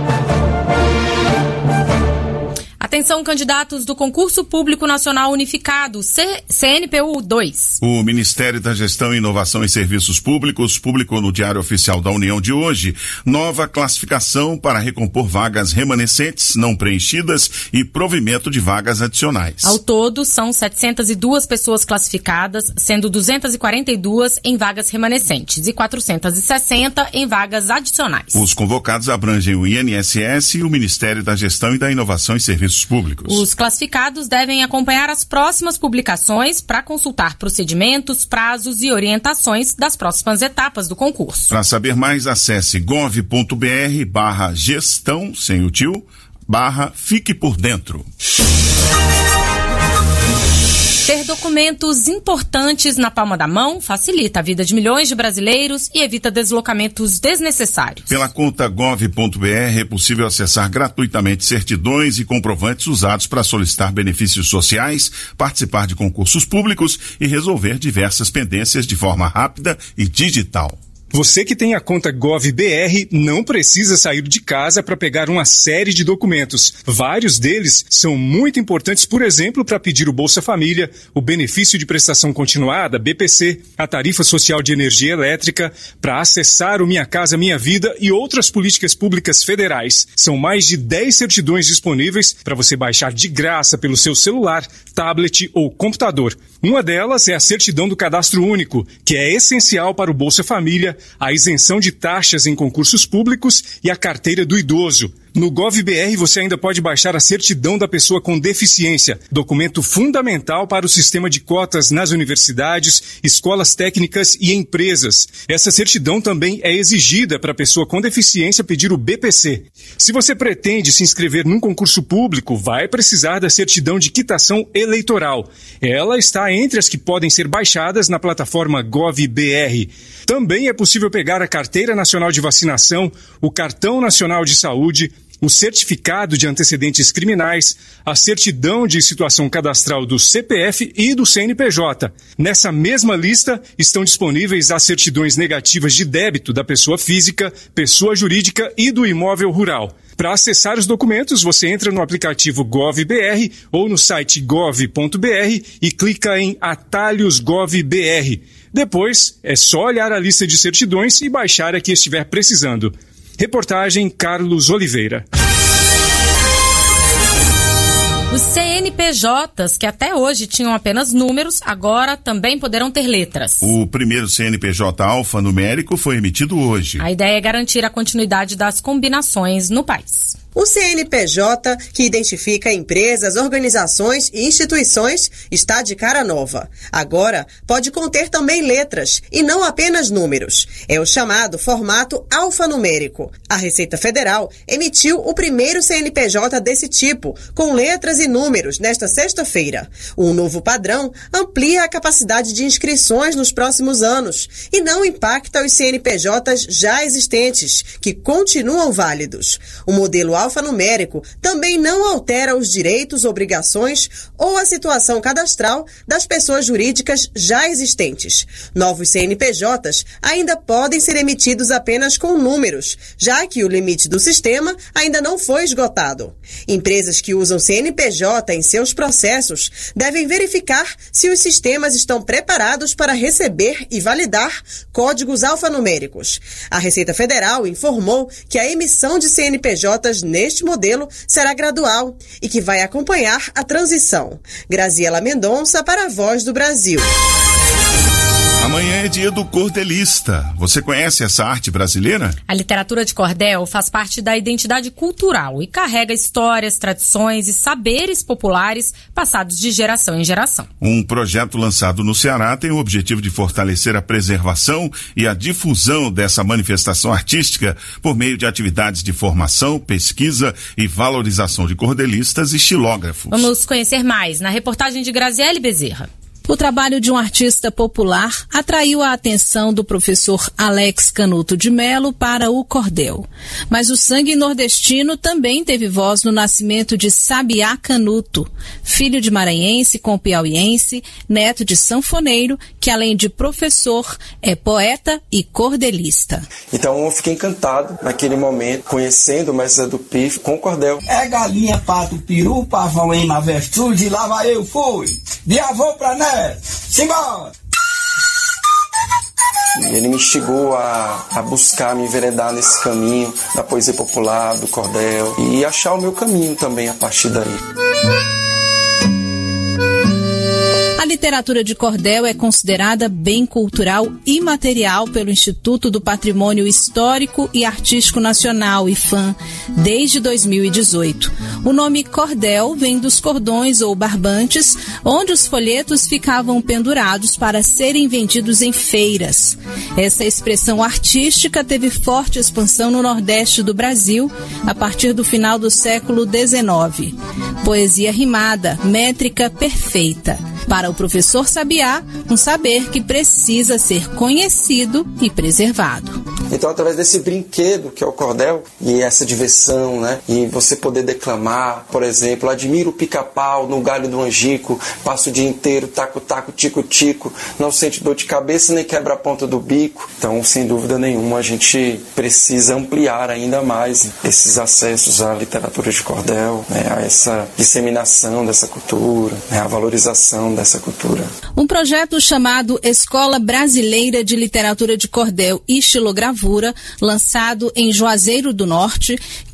Atenção, candidatos do Concurso Público Nacional Unificado, C- CNPU dois. O Ministério da Gestão, Inovação e Serviços Públicos publicou no Diário Oficial da União de hoje nova classificação para recompor vagas remanescentes não preenchidas e provimento de vagas adicionais. Ao todo, são setecentas e duas pessoas classificadas, sendo duzentas e quarenta e duas em vagas remanescentes e quatrocentas e sessenta em vagas adicionais. Os convocados abrangem o I N S S e o Ministério da Gestão e da Inovação e Serviços Públicos. Os classificados devem acompanhar as próximas publicações para consultar procedimentos, prazos e orientações das próximas etapas do concurso. Para saber mais, acesse gov.br barra gestão, sem o tio, barra fique por dentro. Ter documentos importantes na palma da mão facilita a vida de milhões de brasileiros e evita deslocamentos desnecessários. Pela conta gov.br é possível acessar gratuitamente certidões e comprovantes usados para solicitar benefícios sociais, participar de concursos públicos e resolver diversas pendências de forma rápida e digital. Você que tem a conta GovBR não precisa sair de casa para pegar uma série de documentos. Vários deles são muito importantes, por exemplo, para pedir o Bolsa Família, o benefício de prestação continuada, B P C, a tarifa social de energia elétrica, para acessar o Minha Casa Minha Vida e outras políticas públicas federais. São mais de dez certidões disponíveis para você baixar de graça pelo seu celular, tablet ou computador. Uma delas é a certidão do Cadastro Único, que é essencial para o Bolsa Família, a isenção de taxas em concursos públicos e a carteira do idoso. No GovBR você ainda pode baixar a certidão da pessoa com deficiência, documento fundamental para o sistema de cotas nas universidades, escolas técnicas e empresas. Essa certidão também é exigida para a pessoa com deficiência pedir o B P C. Se você pretende se inscrever num concurso público, vai precisar da certidão de quitação eleitoral. Ela está entre as que podem ser baixadas na plataforma GovBR. Também é possível pegar a Carteira Nacional de Vacinação, o Cartão Nacional de Saúde, o certificado de antecedentes criminais, a certidão de situação cadastral do C P F e do C N P J. Nessa mesma lista estão disponíveis as certidões negativas de débito da pessoa física, pessoa jurídica e do imóvel rural. Para acessar os documentos, você entra no aplicativo GovBR ou no site gov ponto br e clica em Atalhos GovBR. Depois, é só olhar a lista de certidões e baixar a que estiver precisando. Reportagem Carlos Oliveira. Os C N P Js, que até hoje tinham apenas números, agora também poderão ter letras. O primeiro C N P J alfanumérico foi emitido hoje. A ideia é garantir a continuidade das combinações no país. O C N P J, que identifica empresas, organizações e instituições, está de cara nova. Agora, pode conter também letras e não apenas números. É o chamado formato alfanumérico. A Receita Federal emitiu o primeiro C N P J desse tipo, com letras e números, nesta sexta-feira. O novo padrão amplia a capacidade de inscrições nos próximos anos e não impacta os C N P Js já existentes, que continuam válidos. O modelo alfanumérico também não altera os direitos, obrigações ou a situação cadastral das pessoas jurídicas já existentes. Novos C N P Js ainda podem ser emitidos apenas com números, já que o limite do sistema ainda não foi esgotado. Empresas que usam C N P J em seus processos devem verificar se os sistemas estão preparados para receber e validar códigos alfanuméricos. A Receita Federal informou que a emissão de C N P Js neste modelo será gradual e que vai acompanhar a transição. Graziela Mendonça para a Voz do Brasil. Amanhã é dia do cordelista. Você conhece essa arte brasileira? A literatura de cordel faz parte da identidade cultural e carrega histórias, tradições e saberes populares passados de geração em geração. Um projeto lançado no Ceará tem o objetivo de fortalecer a preservação e a difusão dessa manifestação artística por meio de atividades de formação, pesquisa e valorização de cordelistas e xilógrafos. Vamos conhecer mais na reportagem de Graziele Bezerra. O trabalho de um artista popular atraiu a atenção do professor Alex Canuto de Melo para o cordel. Mas o sangue nordestino também teve voz no nascimento de Sabiá Canuto, filho de maranhense com piauiense, neto de sanfoneiro, que além de professor, é poeta e cordelista. Então eu fiquei encantado naquele momento, conhecendo o mestre do Pif com o cordel. É galinha, pato, peru, pavão em avestruz, e lá vai eu fui, de avô pra neto. Simbora! Ele me instigou a, a buscar, me enveredar nesse caminho da poesia popular, do cordel, e achar o meu caminho também a partir daí. A literatura de cordel é considerada bem cultural imaterial pelo Instituto do Patrimônio Histórico e Artístico Nacional, IFAM, desde dois mil e dezoito. O nome cordel vem dos cordões ou barbantes, onde os folhetos ficavam pendurados para serem vendidos em feiras. Essa expressão artística teve forte expansão no Nordeste do Brasil a partir do final do século dezenove. Poesia rimada, métrica perfeita. Para o professor Sabiá, um saber que precisa ser conhecido e preservado. Então, através desse brinquedo que é o cordel, e essa diversão, né? E você poder declamar, por exemplo, admiro o pica-pau no galho do angico, passa o dia inteiro, taco-taco, tico-tico, não sente dor de cabeça nem quebra a ponta do bico. Então, sem dúvida nenhuma, a gente precisa ampliar ainda mais esses acessos à literatura de cordel, né? A essa disseminação dessa cultura, né? A valorização dessa cultura. Um projeto chamado Escola Brasileira de Literatura de Cordel e Xilogravura, lançado em Juazeiro do Norte,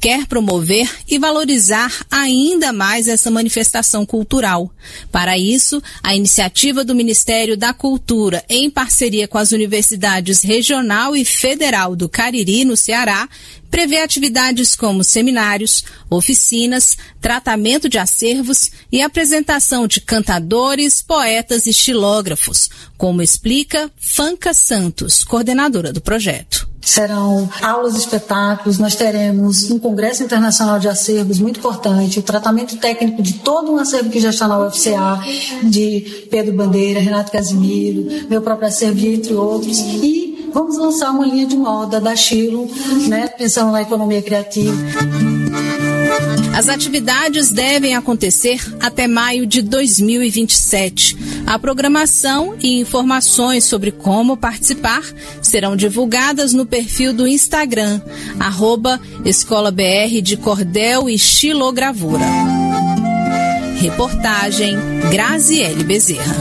quer promover e valorizar ainda mais essa manifestação cultural. Para isso, a iniciativa do Ministério da Cultura, em parceria com as universidades regional e federal do Cariri, no Ceará, prevê atividades como seminários, oficinas, tratamento de acervos e apresentação de cantadores, poetas e estilógrafos, como explica Fanca Santos, coordenadora do projeto. Serão aulas e espetáculos, nós teremos um congresso internacional de acervos muito importante, o tratamento técnico de todo um acervo que já está na U F C A, de Pedro Bandeira, Renato Casimiro, meu próprio acervo, entre outros, e vamos lançar uma linha de moda da Chilo, né, pensando na economia criativa. As atividades devem acontecer até maio de dois mil e vinte e sete. A programação e informações sobre como participar serão divulgadas no perfil do Instagram, arroba Escola B R de Cordel e Xilogravura. Reportagem Graziele Bezerra.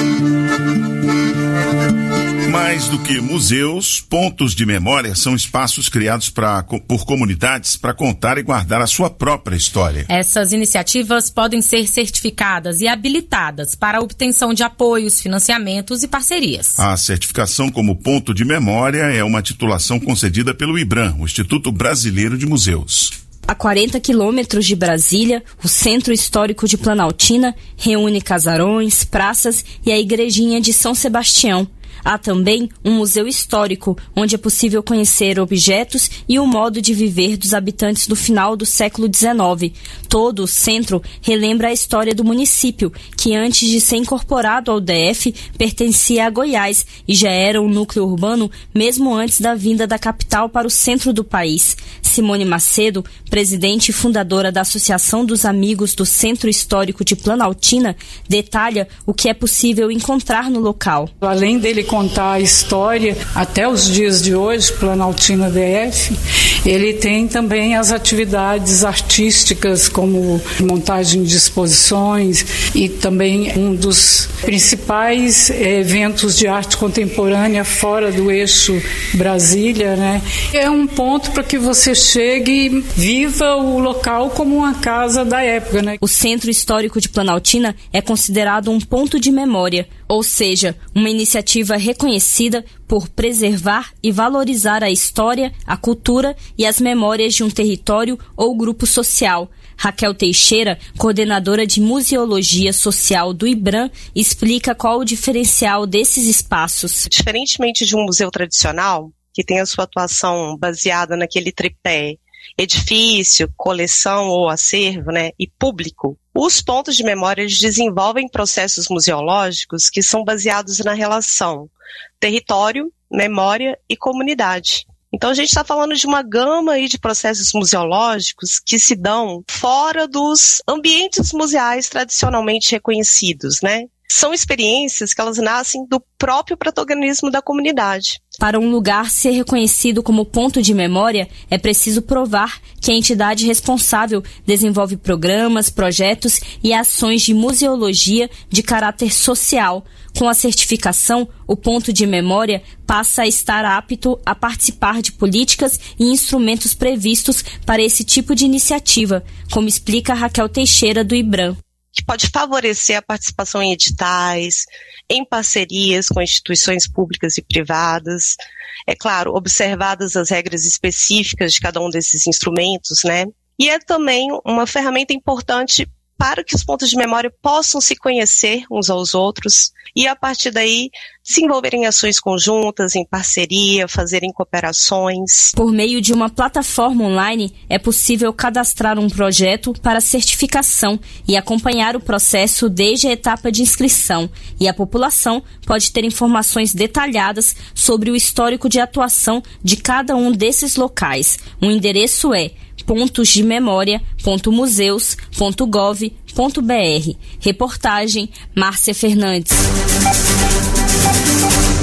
Mais do que museus, pontos de memória são espaços criados pra, por comunidades para contar e guardar a sua própria história. Essas iniciativas podem ser certificadas e habilitadas para a obtenção de apoios, financiamentos e parcerias. A certificação como ponto de memória é uma titulação concedida pelo IBRAM, o Instituto Brasileiro de Museus. A quarenta quilômetros de Brasília, o Centro Histórico de Planaltina reúne casarões, praças e a Igrejinha de São Sebastião. Há também um museu histórico, onde é possível conhecer objetos e o modo de viver dos habitantes do final do século dezenove. Todo o centro relembra a história do município, que antes de ser incorporado ao D F, pertencia a Goiás e já era um núcleo urbano mesmo antes da vinda da capital para o centro do país. Simone Macedo, presidente e fundadora da Associação dos Amigos do Centro Histórico de Planaltina, detalha o que é possível encontrar no local. Além dele contar a história até os dias de hoje, Planaltina D F, ele tem também as atividades artísticas como montagem de exposições e também um dos principais eventos de arte contemporânea fora do eixo Brasília, né? É um ponto para que você chegue e viva o local como uma casa da época, né? O Centro Histórico de Planaltina é considerado um ponto de memória, ou seja, uma iniciativa reconhecida por preservar e valorizar a história, a cultura e as memórias de um território ou grupo social. Raquel Teixeira, coordenadora de Museologia Social do IBRAM, explica qual o diferencial desses espaços. Diferentemente de um museu tradicional, que tem a sua atuação baseada naquele tripé edifício, coleção ou acervo, né, e público, os pontos de memória eles desenvolvem processos museológicos que são baseados na relação território, memória e comunidade. Então a gente está falando de uma gama aí de processos museológicos que se dão fora dos ambientes museais tradicionalmente reconhecidos, né? São experiências que elas nascem do próprio protagonismo da comunidade. Para um lugar ser reconhecido como ponto de memória, é preciso provar que a entidade responsável desenvolve programas, projetos e ações de museologia de caráter social. Com a certificação, o ponto de memória passa a estar apto a participar de políticas e instrumentos previstos para esse tipo de iniciativa, como explica Raquel Teixeira, do IBRAM. Que pode favorecer a participação em editais, em parcerias com instituições públicas e privadas, é claro, observadas as regras específicas de cada um desses instrumentos, né? E é também uma ferramenta importante para que os pontos de memória possam se conhecer uns aos outros e, a partir daí, desenvolverem ações conjuntas, em parceria, fazerem cooperações. Por meio de uma plataforma online, é possível cadastrar um projeto para certificação e acompanhar o processo desde a etapa de inscrição. E a população pode ter informações detalhadas sobre o histórico de atuação de cada um desses locais. O endereço é pontos de memória ponto museus ponto gov ponto br. Reportagem Márcia Fernandes.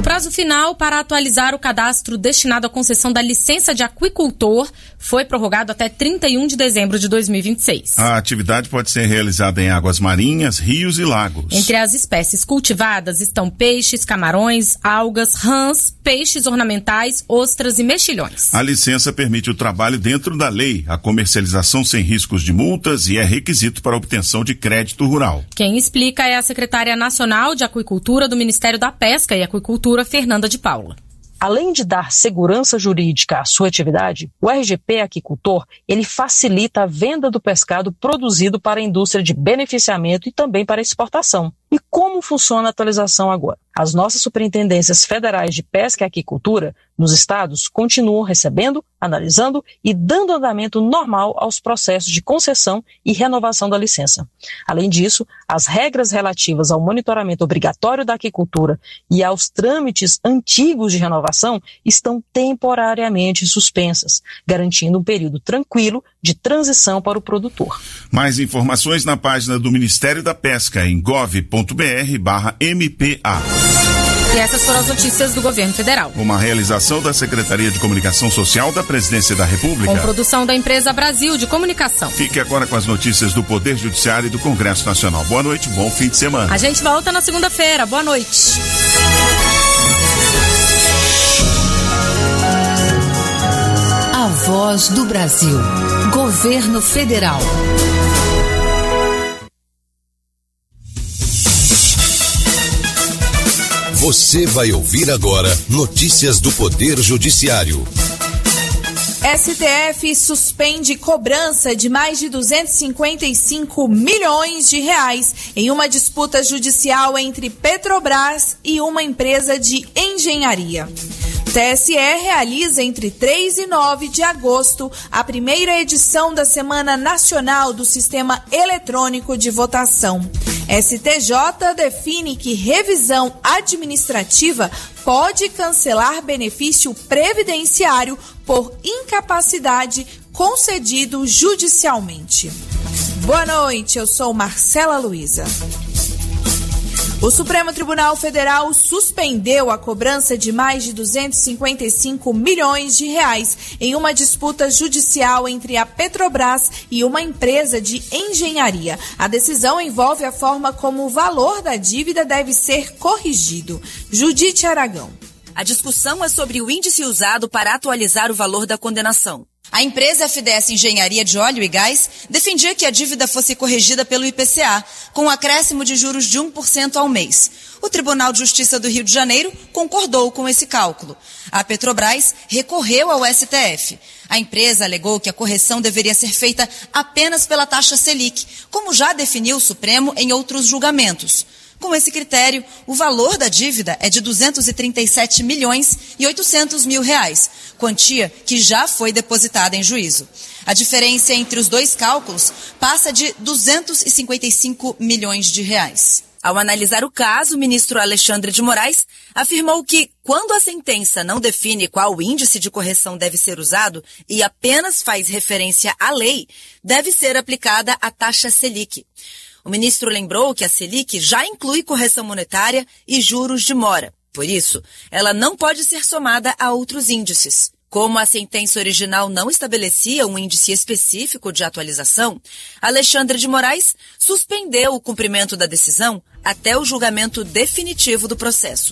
prazo final para atualizar o cadastro destinado à concessão da licença de aquicultor foi prorrogado até trinta e um de dezembro de dois mil e vinte e seis. A atividade pode ser realizada em águas marinhas, rios e lagos. Entre as espécies cultivadas estão peixes, camarões, algas, rãs, peixes ornamentais, ostras e mexilhões. A licença permite o trabalho dentro da lei, a comercialização sem riscos de multas e é requisito para a obtenção de crédito rural. Quem explica é a secretária nacional de Aquicultura do Ministério da Pesca e Aquicultura, Fernanda de Paula. Além de dar segurança jurídica à sua atividade, o R G P Aquicultor, ele facilita a venda do pescado produzido para a indústria de beneficiamento e também para exportação. E como funciona a atualização agora? As nossas superintendências federais de pesca e aquicultura nos estados continuam recebendo, analisando e dando andamento normal aos processos de concessão e renovação da licença. Além disso, as regras relativas ao monitoramento obrigatório da aquicultura e aos trâmites antigos de renovação estão temporariamente suspensas, garantindo um período tranquilo de transição para o produtor. Mais informações na página do Ministério da Pesca em gov ponto br barra M P A. E essas foram as notícias do governo federal. Uma realização da Secretaria de Comunicação Social da Presidência da República. Com produção da empresa Brasil de Comunicação. Fique agora com as notícias do Poder Judiciário e do Congresso Nacional. Boa noite, bom fim de semana. A gente volta na segunda-feira. Boa noite. A Voz do Brasil. Governo Federal. Você vai ouvir agora notícias do Poder Judiciário. S T F suspende cobrança de mais de duzentos e cinquenta e cinco milhões de reais em uma disputa judicial entre Petrobras e uma empresa de engenharia. T S E realiza entre três e nove de agosto a primeira edição da Semana Nacional do Sistema Eletrônico de Votação. S T J define que revisão administrativa pode cancelar benefício previdenciário por incapacidade concedido judicialmente. Boa noite, eu sou Marcela Luiza. O Supremo Tribunal Federal suspendeu a cobrança de mais de duzentos e cinquenta e cinco milhões de reais em uma disputa judicial entre a Petrobras e uma empresa de engenharia. A decisão envolve a forma como o valor da dívida deve ser corrigido. Judite Aragão. A discussão é sobre o índice usado para atualizar o valor da condenação. A empresa F D S Engenharia de Óleo e Gás defendia que a dívida fosse corrigida pelo I P C A, com um acréscimo de juros de um por cento ao mês. O Tribunal de Justiça do Rio de Janeiro concordou com esse cálculo. A Petrobras recorreu ao S T F. A empresa alegou que a correção deveria ser feita apenas pela taxa Selic, como já definiu o Supremo em outros julgamentos. Com esse critério, o valor da dívida é de duzentos e trinta e sete milhões e oitocentos mil reais, quantia que já foi depositada em juízo. A diferença entre os dois cálculos passa de duzentos e cinquenta e cinco milhões de reais. Ao analisar o caso, o ministro Alexandre de Moraes afirmou que, quando a sentença não define qual índice de correção deve ser usado e apenas faz referência à lei, deve ser aplicada a taxa Selic. O ministro lembrou que a Selic já inclui correção monetária e juros de mora. Por isso, ela não pode ser somada a outros índices. Como a sentença original não estabelecia um índice específico de atualização, Alexandre de Moraes suspendeu o cumprimento da decisão até o julgamento definitivo do processo.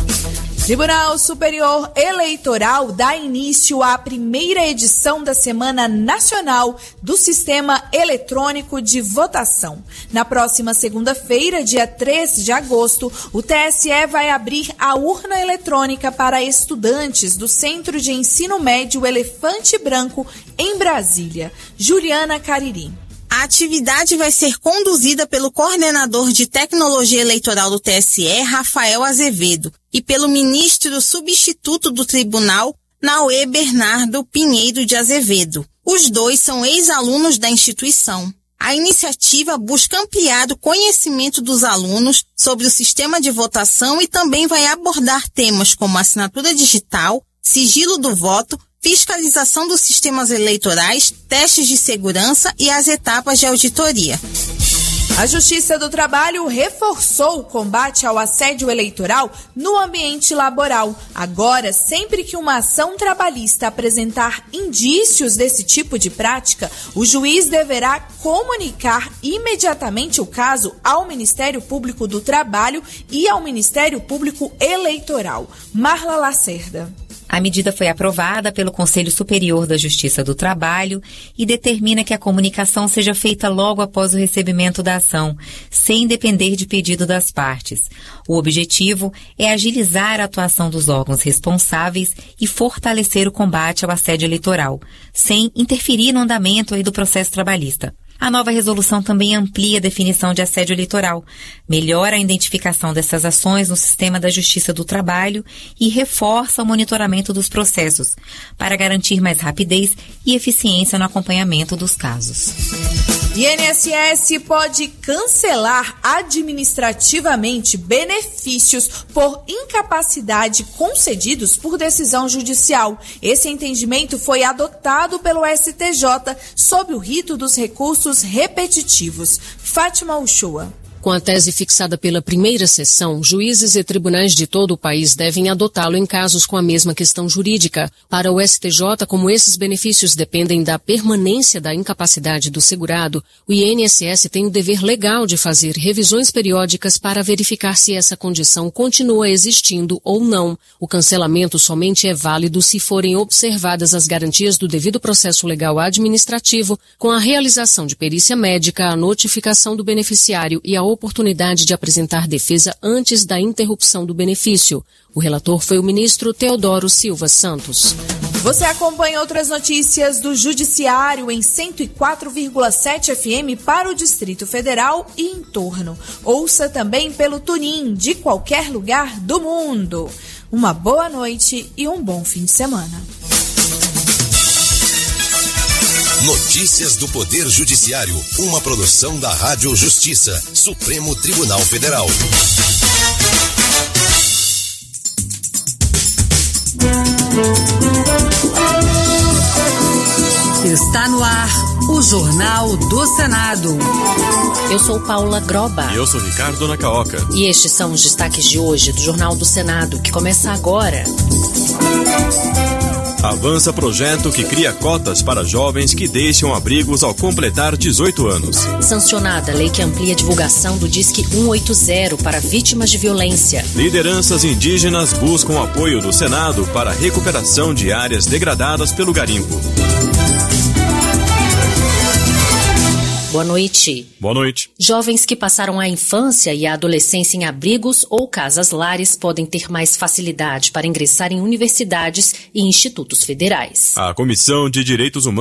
Tribunal Superior Eleitoral dá início à primeira edição da Semana Nacional do Sistema Eletrônico de Votação. Na próxima segunda-feira, dia três de agosto, o T S E vai abrir a urna eletrônica para estudantes do Centro de Ensino Médio Elefante Branco, em Brasília. Juliana Cariri. A atividade vai ser conduzida pelo coordenador de tecnologia eleitoral do T S E, Rafael Azevedo, e pelo ministro substituto do tribunal, Nauê Bernardo Pinheiro de Azevedo. Os dois são ex-alunos da instituição. A iniciativa busca ampliar o conhecimento dos alunos sobre o sistema de votação e também vai abordar temas como assinatura digital, sigilo do voto, fiscalização dos sistemas eleitorais, testes de segurança e as etapas de auditoria. A Justiça do Trabalho reforçou o combate ao assédio eleitoral no ambiente laboral. Agora, sempre que uma ação trabalhista apresentar indícios desse tipo de prática, o juiz deverá comunicar imediatamente o caso ao Ministério Público do Trabalho e ao Ministério Público Eleitoral. Marla Lacerda. A medida foi aprovada pelo Conselho Superior da Justiça do Trabalho e determina que a comunicação seja feita logo após o recebimento da ação, sem depender de pedido das partes. O objetivo é agilizar a atuação dos órgãos responsáveis e fortalecer o combate ao assédio eleitoral, sem interferir no andamento aí do processo trabalhista. A nova resolução também amplia a definição de assédio eleitoral, melhora a identificação dessas ações no sistema da Justiça do Trabalho e reforça o monitoramento dos processos, para garantir mais rapidez e eficiência no acompanhamento dos casos. I N S S pode cancelar administrativamente benefícios por incapacidade concedidos por decisão judicial. Esse entendimento foi adotado pelo S T J sob o rito dos recursos repetitivos. Fátima Uchoa. Com a tese fixada pela primeira sessão, juízes e tribunais de todo o país devem adotá-lo em casos com a mesma questão jurídica. Para o S T J, como esses benefícios dependem da permanência da incapacidade do segurado, o I N S S tem o dever legal de fazer revisões periódicas para verificar se essa condição continua existindo ou não. O cancelamento somente é válido se forem observadas as garantias do devido processo legal administrativo, com a realização de perícia médica, a notificação do beneficiário e a oportunidade de apresentar defesa antes da interrupção do benefício. O relator foi o ministro Teodoro Silva Santos. Você acompanha outras notícias do Judiciário em cento e quatro vírgula sete F M para o Distrito Federal e em torno. Ouça também pelo TuneIn de qualquer lugar do mundo. Uma boa noite e um bom fim de semana. Notícias do Poder Judiciário, uma produção da Rádio Justiça, Supremo Tribunal Federal. Está no ar o Jornal do Senado. Eu sou Paula Groba. E eu sou Ricardo Nacaoca. E estes são os destaques de hoje do Jornal do Senado, que começa agora. Avança projeto que cria cotas para jovens que deixam abrigos ao completar dezoito anos. Sancionada lei que amplia a divulgação do Disque cento e oitenta para vítimas de violência. Lideranças indígenas buscam apoio do Senado para a recuperação de áreas degradadas pelo garimpo. Boa noite. Boa noite. Jovens que passaram a infância e a adolescência em abrigos ou casas-lares podem ter mais facilidade para ingressar em universidades e institutos federais. A Comissão de Direitos Humanos